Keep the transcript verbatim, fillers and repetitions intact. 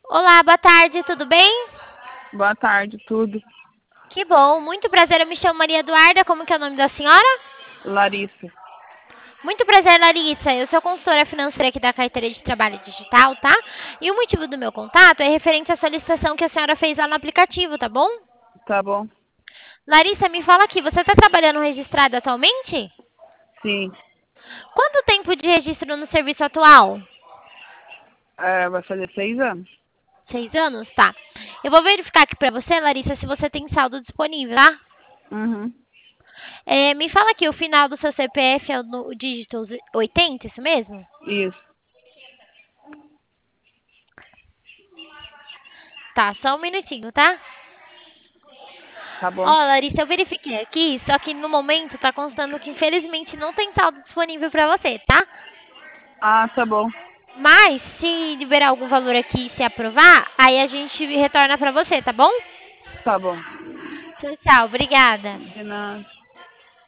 Olá, boa tarde, tudo bem? Boa tarde, tudo. Que bom, muito prazer, eu me chamo Maria Eduarda, como que é o nome da senhora? Larissa. Muito prazer, Larissa, eu sou consultora financeira aqui da Carteira de Trabalho Digital, tá? E o motivo do meu contato é referente à solicitação que a senhora fez lá no aplicativo, tá bom? Tá bom? Larissa, me fala aqui, você está trabalhando registrado atualmente? Sim. Quanto tempo de registro no serviço atual? É, vai fazer seis anos. Seis anos? Tá. Eu vou verificar aqui pra você, Larissa, se você tem saldo disponível, tá? Uhum. É, me fala aqui, o final do seu C P F é o no- o dígito oitenta, isso mesmo? Isso. Tá, só um minutinho, tá? Tá Ó, bom? Larissa, eu verifiquei aqui, só que no momento tá constando que infelizmente não tem saldo disponível pra você, tá? Ah, tá bom. Mas se liberar algum valor aqui e se aprovar, aí a gente retorna pra você, tá bom? Tá bom. Tchau, tchau, obrigada. De nada.